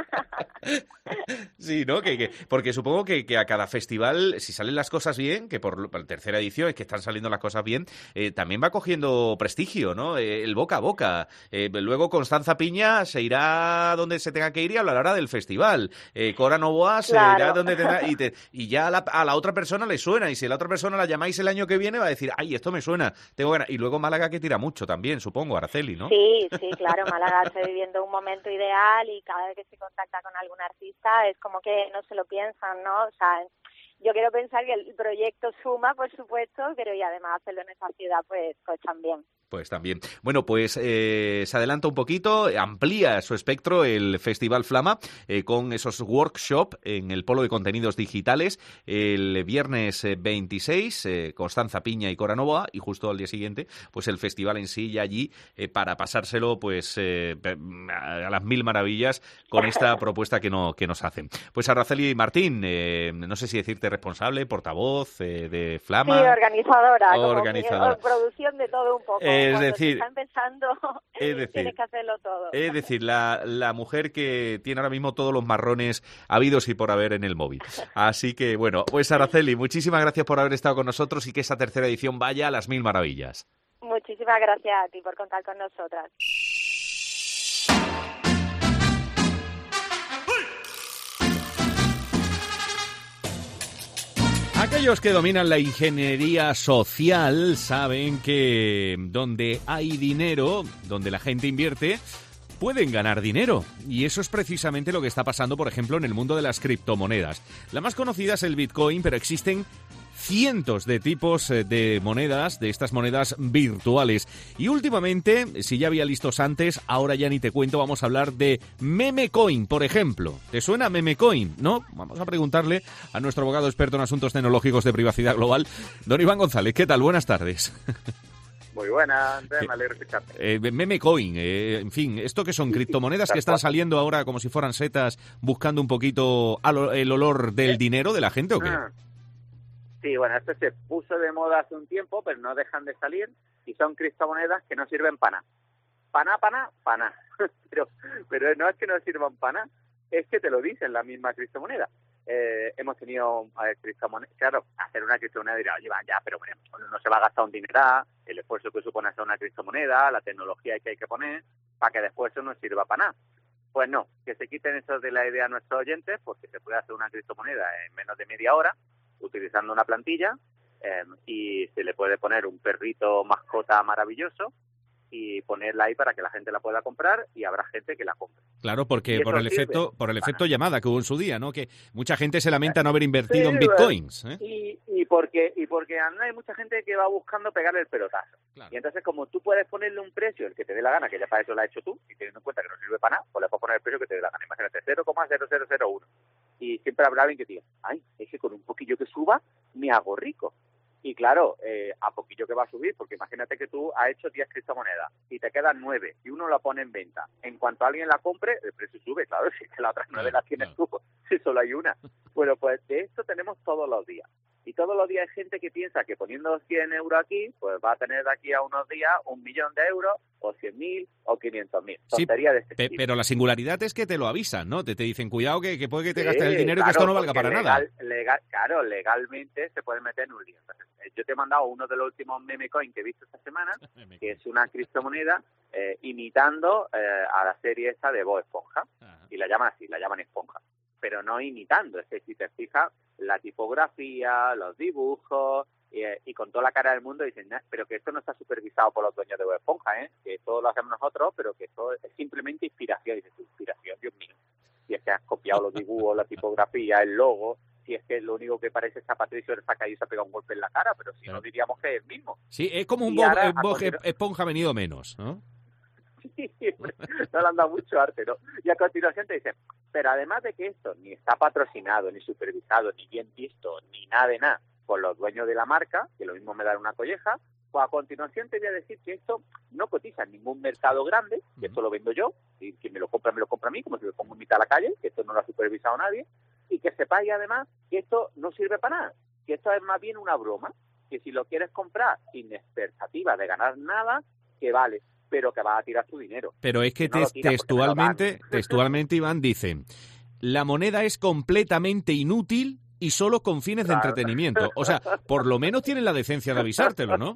Sí, ¿no? Que, que, porque supongo que, que a cada festival, si salen las cosas bien, que por la tercera edición es que están saliendo las cosas bien, eh, también va cogiendo prestigio, ¿no? Eh, el boca a boca. Eh, luego Constanza Piña se irá donde se tenga que ir y hablará del festival. Eh, Cora Novoa se claro. irá donde tenga... Y, te, y ya a la, a la otra persona le suena, y si a la otra persona la llamáis el año que viene va a decir, ay, esto me suena, tengo ganas. Y luego Málaga que tira mucho también, supongo, Araceli, ¿no? Sí, sí, claro. Málaga está viviendo un momento ideal y cada vez que se contacta con algún artista es como que no se lo piensan, ¿no? O sea, yo quiero pensar que el proyecto suma, por supuesto, pero y además hacerlo en esa ciudad, pues, pues también. Pues también. Bueno, pues eh, se adelanta un poquito, amplía su espectro el Festival Flama eh, con esos workshops en el Polo de Contenidos Digitales el viernes eh, veintiséis, eh, Constanza Piña y Cora Novoa, y justo al día siguiente, pues el festival en sí y allí eh, para pasárselo pues eh, a las mil maravillas con esta propuesta que, no, que nos hacen. Pues Araceli Martín, eh, no sé si decirte responsable, portavoz eh, de Flama. Sí, organizadora, organizadora. Como que, producción de todo un poco. Es Cuando decir, se está empezando, es decir, tienes que hacerlo todo. Es decir, la, la mujer que tiene ahora mismo todos los marrones habidos y por haber en el móvil. Así que, bueno, pues Araceli, muchísimas gracias por haber estado con nosotros y que esta tercera edición vaya a las mil maravillas. Muchísimas gracias a ti por contar con nosotras. Aquellos que dominan la ingeniería social saben que donde hay dinero, donde la gente invierte, pueden ganar dinero. Y eso es precisamente lo que está pasando, por ejemplo, en el mundo de las criptomonedas. La más conocida es el Bitcoin, pero existen cientos de tipos de monedas, de estas monedas virtuales. Y últimamente, si ya había listos antes, ahora ya ni te cuento, vamos a hablar de Memecoin, por ejemplo. ¿Te suena Memecoin? ¿No? Vamos a preguntarle a nuestro abogado experto en asuntos tecnológicos de privacidad global, don Iván González. ¿Qué tal? Buenas tardes. Muy buena, Andrés, me alegro de escucharte. Eh, Memecoin, eh, en fin, ¿esto qué son? ¿Criptomonedas que están saliendo ahora como si fueran setas buscando un poquito el olor del dinero de la gente o qué? Sí, bueno, esto se puso de moda hace un tiempo, pero no dejan de salir y son criptomonedas que no sirven para nada. Para nada, para nada, para nada. pero, pero no es que no sirvan para nada, es que te lo dicen la misma criptomoneda. Eh, hemos tenido eh, criptomonedas, claro, hacer una criptomoneda dirá, oye, va, ya, pero bueno, no se va a gastar un dineral, el esfuerzo que supone hacer una criptomoneda, la tecnología que hay que poner, para que después eso no sirva para nada. Pues no, que se quiten eso de la idea a nuestros oyentes, porque se puede hacer una criptomoneda en menos de media hora, utilizando una plantilla, eh, y se le puede poner un perrito mascota maravilloso y ponerla ahí para que la gente la pueda comprar y habrá gente que la compre. Claro, porque por el efecto por el efecto llamada que hubo en su día, ¿no? Que mucha gente se lamenta no haber invertido sí, en bitcoins. ¿eh? Y, y porque y porque hay mucha gente que va buscando pegarle el pelotazo. Claro. Y entonces, como tú puedes ponerle un precio, el que te dé la gana, que ya para eso lo has hecho tú, y teniendo en cuenta que no sirve para nada, pues le puedes poner el precio que te dé la gana. Imagínate, cero coma cero cero cero uno. Y siempre habrá alguien que diga, ay, es que con un poquillo que suba, me hago rico. Y claro, eh, a poquillo que va a subir, porque imagínate que tú has hecho diez criptomonedas y te quedan nueve y uno la pone en venta. En cuanto alguien la compre, el precio sube, claro, si es que las otras nueve las tienes tú, si solo hay una. Bueno, pues de esto tenemos todos los días. Y todos los días hay gente que piensa que poniendo cien euros aquí, pues va a tener de aquí a unos días un millón de euros, o cien mil, o quinientos mil. Tontería sí, de este pe- tipo. Pero la singularidad es que te lo avisan, ¿no? Te, te dicen, cuidado que, que puede que te sí, gastes el dinero claro, y que esto no valga para legal, nada. Legal, claro, legalmente se puede meter en un lío. Entonces, yo te he mandado uno de los últimos memecoin que he visto esta semana, que es una criptomoneda eh, imitando eh, a la serie esta de Bob Esponja. Ajá. Y la llaman así, la llaman Esponja. Pero no imitando, es que si te fijas, la tipografía, los dibujos, y, y con toda la cara del mundo dicen, nah, pero que esto no está supervisado por los dueños de Bob Esponja, ¿eh? Que todo lo hacemos nosotros, pero que esto es simplemente inspiración. Y dices, inspiración, Dios mío. Si es que has copiado los dibujos, la tipografía, el logo, si es que lo único que parece es a Patricio del Saca y se ha pegado un golpe en la cara, pero si claro. no diríamos que es el mismo. Sí, es como un Bob, ahora, Bob continu- Esponja venido menos, ¿no? Sí, no le han dado mucho arte, ¿no? Y a continuación te dicen, pero además de que esto ni está patrocinado, ni supervisado, ni bien visto, ni nada de nada por los dueños de la marca, que lo mismo me dan una colleja, pues a continuación te voy a decir que esto no cotiza en ningún mercado grande, que esto lo vendo yo, y quien me lo compra, me lo compra a mí, como si me pongo en mitad a la calle, que esto no lo ha supervisado nadie, y que sepáis además que esto no sirve para nada, que esto es más bien una broma, que si lo quieres comprar sin expectativa de ganar nada, que vale, pero que vas a tirar tu dinero. Pero es que, que no te, textualmente, textualmente, Iván, dice, la moneda es completamente inútil y solo con fines claro. de entretenimiento. O sea, por lo menos tienen la decencia de avisártelo, ¿no?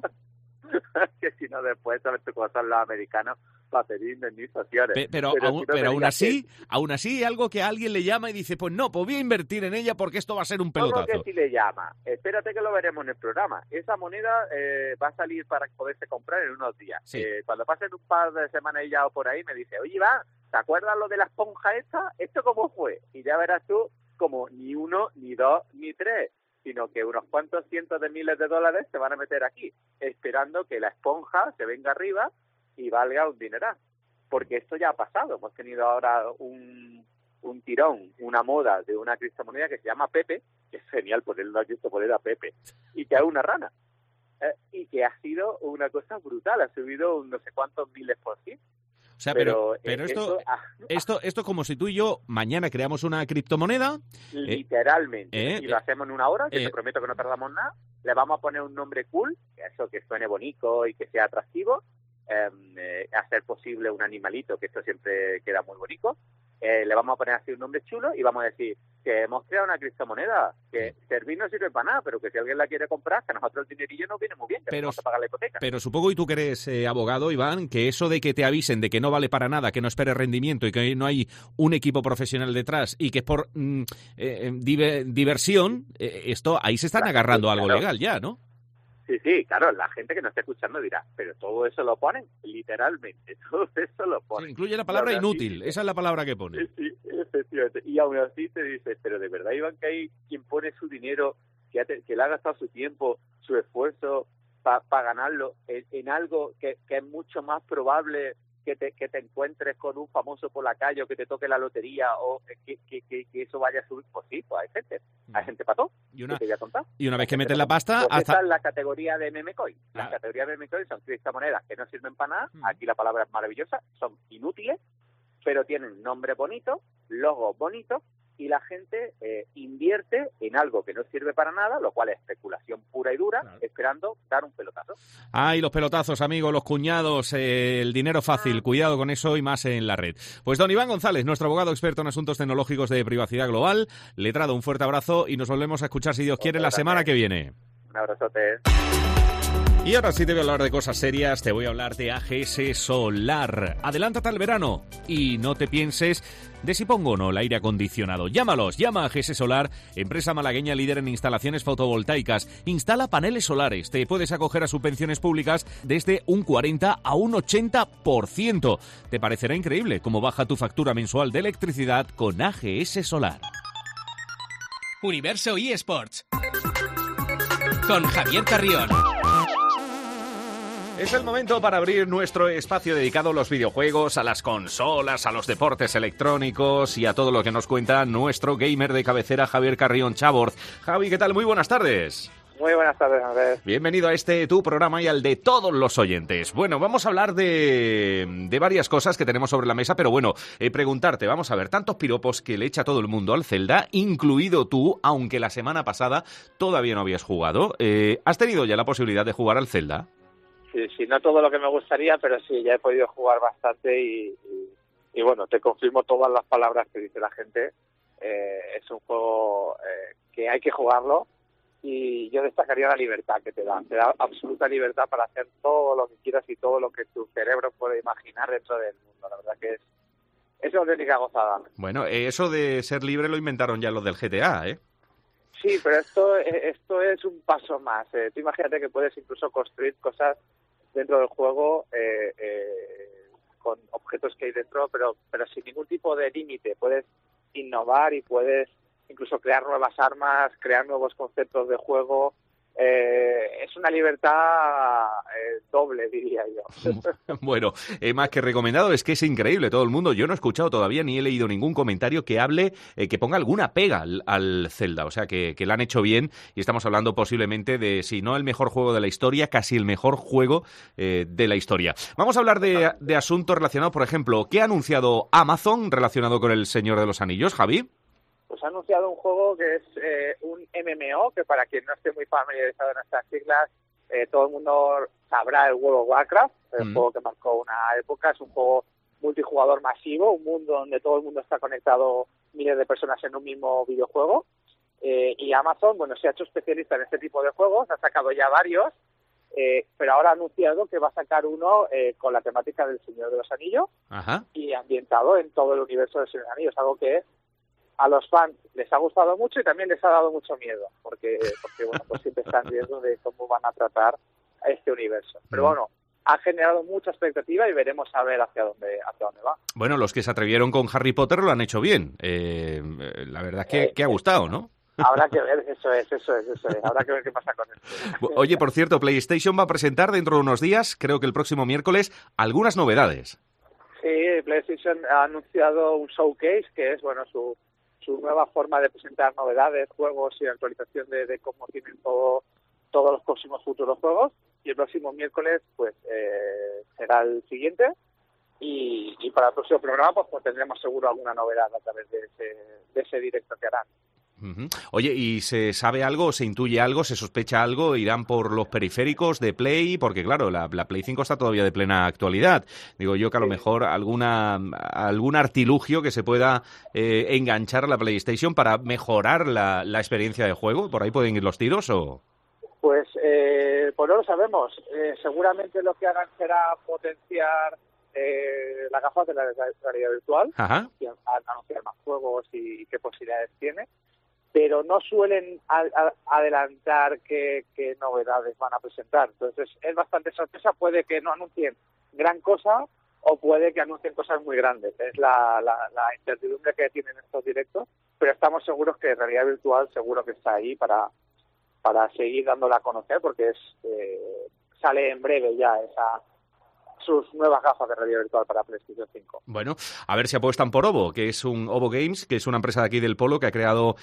Que si no después sabes tú cómo son los americanos para pedir indemnizaciones. Pe- pero pero, aún, si no pero aún así, que... aún así algo que a alguien le llama y dice, pues no, pues voy a invertir en ella porque esto va a ser un pelotazo. ¿Cómo que si le llama? Espérate que lo veremos en el programa. Esa moneda eh, va a salir para poderse comprar en unos días. Sí. Eh, cuando pasen un par de semanas ya o por ahí me dice, oye, Iván, ¿te acuerdas lo de la esponja esta? ¿Esto cómo fue? Y ya verás tú como ni uno, ni dos, ni tres. sino que unos cuantos cientos de miles de dólares se van a meter aquí, esperando que la esponja se venga arriba y valga un dineral. Porque esto ya ha pasado. Hemos tenido ahora un, un tirón, una moda de una criptomoneda que se llama Pepe, que es genial ponerle una criptomoneda a Pepe, y que es una rana. Eh, y que ha sido una cosa brutal, ha subido un no sé cuántos miles por ciento. O sea, pero, pero, pero eh, esto, esto, esto, esto es como si tú y yo mañana creamos una criptomoneda. Literalmente. Eh, y lo hacemos en una hora, que eh, te prometo que no tardamos nada. Le vamos a poner un nombre cool, que eso que suene bonito y que sea atractivo. Eh, eh, hacer posible un animalito, que esto siempre queda muy bonito. Eh, le vamos a poner así un nombre chulo y vamos a decir que hemos creado una criptomoneda, que servir no sirve para nada, pero que si alguien la quiere comprar, que a nosotros el dinerillo nos viene muy bien, que pero, vamos a pagar la hipoteca. Pero supongo, y tú que eres eh, abogado, Iván, que eso de que te avisen de que no vale para nada, que no esperes rendimiento y que no hay un equipo profesional detrás y que es por mm, eh, diver, diversión, eh, esto ahí se están claro, agarrando a algo claro. legal ya, ¿no? Sí, sí, claro, la gente que nos está escuchando dirá, pero todo eso lo ponen, literalmente, todo eso lo ponen. Sí, incluye la palabra no, no, inútil, sí, esa es la palabra que pone. Sí, sí, efectivamente. Y aún así te dices, pero de verdad, Iván, que hay quien pone su dinero, que, ha, que le ha gastado su tiempo, su esfuerzo para pa ganarlo en, en algo que, que es mucho más probable que te, que te encuentres con un famoso por la calle o que te toque la lotería o que, que, que, que eso vaya a subir. Pues sí, pues hay gente, hay gente para todo. Y una, que te voy a contar. y una vez que Hay meten la pasta... pues hasta... esa es la categoría de meme coin. La ah. categoría de meme coin son criptomonedas que no sirven para nada. Hmm. Aquí la palabra es maravillosa. Son inútiles, pero tienen nombre bonito, logos bonitos, y la gente eh, invierte en algo que no sirve para nada, lo cual es especulación pura y dura, claro, esperando dar un pelotazo. Ay, los pelotazos, amigos, los cuñados, eh, el dinero fácil, cuidado con eso y más en la red. Pues don Iván González, nuestro abogado experto en asuntos tecnológicos de privacidad global, letrado, un fuerte abrazo y nos volvemos a escuchar, si Dios quiere, la semana que viene. Un abrazote. Y ahora sí te voy a hablar de cosas serias, te voy a hablar de A G S Solar. Adelántate al verano y no te pienses de si pongo o no el aire acondicionado. Llámalos, llama a A G S Solar, empresa malagueña líder en instalaciones fotovoltaicas. Instala paneles solares, te puedes acoger a subvenciones públicas desde un cuarenta a un ochenta por ciento. Te parecerá increíble cómo baja tu factura mensual de electricidad con A G S Solar. Universo eSports con Javier Carrión. Es el momento para abrir nuestro espacio dedicado a los videojuegos, a las consolas, a los deportes electrónicos y a todo lo que nos cuenta nuestro gamer de cabecera, Javier Carrión Chaborz. Javi, ¿qué tal? Muy buenas tardes. Muy buenas tardes, Andrés. Bienvenido a este tu programa y al de todos los oyentes. Bueno, vamos a hablar de, de varias cosas que tenemos sobre la mesa, pero bueno, eh, preguntarte, vamos a ver, tantos piropos que le echa todo el mundo al Zelda, incluido tú, aunque la semana pasada todavía no habías jugado. Eh, ¿Has tenido ya la posibilidad de jugar al Zelda? Sí, sí, no todo lo que me gustaría, pero sí, ya he podido jugar bastante y, y, y bueno, te confirmo todas las palabras que dice la gente. Eh, es un juego eh, que hay que jugarlo y yo destacaría la libertad que te da. Te da absoluta libertad para hacer todo lo que quieras y todo lo que tu cerebro puede imaginar dentro del mundo. La verdad que es, es una auténtica gozada. Bueno, eso de ser libre lo inventaron ya los del G T A, ¿eh? Sí, pero esto, esto es un paso más. Eh, tú imagínate que puedes incluso construir cosas dentro del juego eh, eh, con objetos que hay dentro, pero pero sin ningún tipo de límite. Puedes innovar y puedes incluso crear nuevas armas, crear nuevos conceptos de juego. Eh, es una libertad eh, doble, diría yo. Bueno, eh, más que recomendado, es que es increíble todo el mundo. Yo no he escuchado todavía ni he leído ningún comentario que hable, eh, que ponga alguna pega al, al Zelda. O sea, que, que lo han hecho bien y estamos hablando posiblemente de, si no el mejor juego de la historia, casi el mejor juego eh, de la historia. Vamos a hablar de, de asuntos relacionados, por ejemplo, ¿qué ha anunciado Amazon relacionado con El Señor de los Anillos, Javi? Pues ha anunciado un juego que es eh, un M M O, que para quien no esté muy familiarizado en estas siglas, eh, todo el mundo sabrá el World of Warcraft, el mm. juego que marcó una época. Es un juego multijugador masivo, un mundo donde todo el mundo está conectado, miles de personas en un mismo videojuego. Eh, y Amazon, bueno, se ha hecho especialista en este tipo de juegos, ha sacado ya varios, eh, pero ahora ha anunciado que va a sacar uno eh, con la temática del Señor de los Anillos. Ajá. Y ambientado en todo el universo del Señor de los Anillos, algo que a los fans les ha gustado mucho y también les ha dado mucho miedo, porque, porque bueno, pues siempre están viendo de cómo van a tratar a este universo. Pero bueno, ha generado mucha expectativa y veremos a ver hacia dónde hacia dónde va. Bueno, los que se atrevieron con Harry Potter lo han hecho bien. Eh, la verdad es que, eh, que ha gustado, ¿no? Habrá que ver, eso es, eso es, eso es. Habrá que ver qué pasa con esto. Oye, por cierto, PlayStation va a presentar dentro de unos días, creo que el próximo miércoles, algunas novedades. Sí, PlayStation ha anunciado un showcase, que es, bueno, su, su nueva forma de presentar novedades, juegos y actualización de, de cómo tienen todo, todos los próximos futuros juegos. Y el próximo miércoles, pues, eh, será el siguiente. Y, y para el próximo programa, pues, pues tendremos seguro alguna novedad a través de ese, de ese directo que harán. Uh-huh. Oye, ¿y se sabe algo, se intuye algo, se sospecha algo? ¿Irán por los periféricos de Play? Porque, claro, la, la Play cinco está todavía de plena actualidad. Digo yo que a lo mejor alguna algún artilugio que se pueda eh, enganchar a la PlayStation para mejorar la, la experiencia de juego. ¿Por ahí pueden ir los tiros o...? Pues, eh, pues no lo sabemos. Eh, seguramente lo que hagan será potenciar eh, las gafas de la realidad virtual, Ajá. y anunciar más juegos y qué posibilidades tiene, pero no suelen a, a, adelantar qué, qué novedades van a presentar. Entonces es bastante sorpresa, puede que no anuncien gran cosa o puede que anuncien cosas muy grandes. Es la, la, la incertidumbre que tienen estos directos, pero estamos seguros que realidad virtual seguro que está ahí para, para seguir dándola a conocer, porque es eh, sale en breve ya esa sus nuevas gafas de realidad virtual para PlayStation cinco. Bueno, a ver si apuestan por Ovo, que es un Ovo Games, que es una empresa de aquí del Polo que ha creado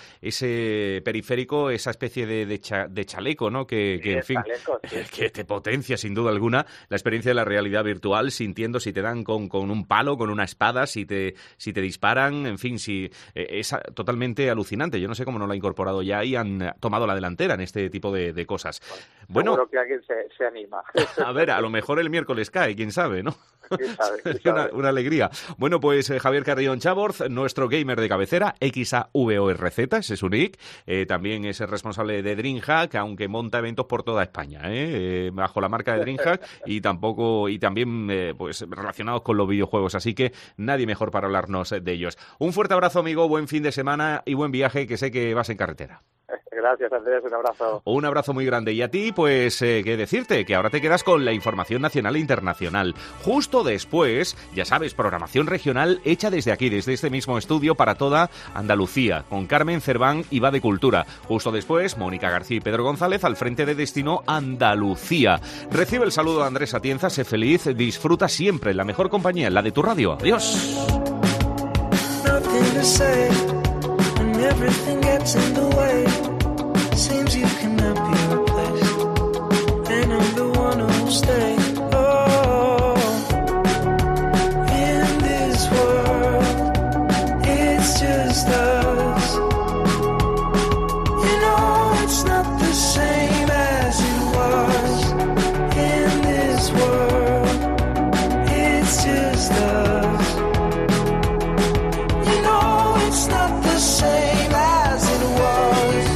ese periférico, esa especie de, de, cha, de chaleco, ¿no? Que, sí, que en fin, chaleco, sí. que te potencia sin duda alguna la experiencia de la realidad virtual, sintiendo si te dan con, con un palo, con una espada, si te si te disparan, en fin, si eh, es totalmente alucinante. Yo no sé cómo no lo ha incorporado ya y han tomado la delantera en este tipo de, de cosas. Bueno, bueno, seguro que alguien se, se anima. A ver, a lo mejor el miércoles cae, quién sabe, ¿no? ¿Quién sabe, quién una, sabe? una alegría. Bueno, pues eh, Javier Carrión Chaborz, nuestro gamer de cabecera, X A V O R Z, ese es su nick. Eh, también es el responsable de DreamHack, aunque monta eventos por toda España, ¿eh? Eh, bajo la marca de DreamHack y tampoco y también eh, pues relacionados con los videojuegos. Así que nadie mejor para hablarnos de ellos. Un fuerte abrazo, amigo, buen fin de semana y buen viaje, que sé que vas en carretera. Gracias, Andrés, un abrazo. Un abrazo muy grande. Y a ti, pues, eh, qué decirte, que ahora te quedas con la información nacional e internacional. Justo después, ya sabes, programación regional hecha desde aquí, desde este mismo estudio para toda Andalucía, con Carmen Cerván y Va de Cultura. Justo después, Mónica García y Pedro González al frente de Destino Andalucía. Recibe el saludo de Andrés Atienza, sé feliz, disfruta siempre la mejor compañía, la de tu radio. Adiós. Seems you cannot be replaced, and I'm the one who'll stay. Oh, in this world, it's just us. You know it's not the same as it was. In this world, it's just us. You know it's not the same as it was.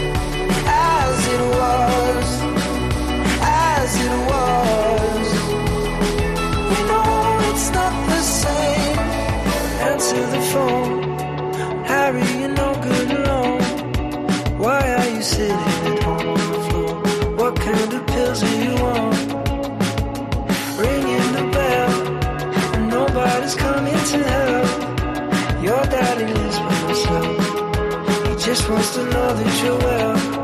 Answer the phone, Harry, you're no good alone. Why are you sitting at home on the floor? What kind of pills do you want? Ringing the bell, and nobody's coming to help. Your daddy lives by himself. He just wants to know that you're well.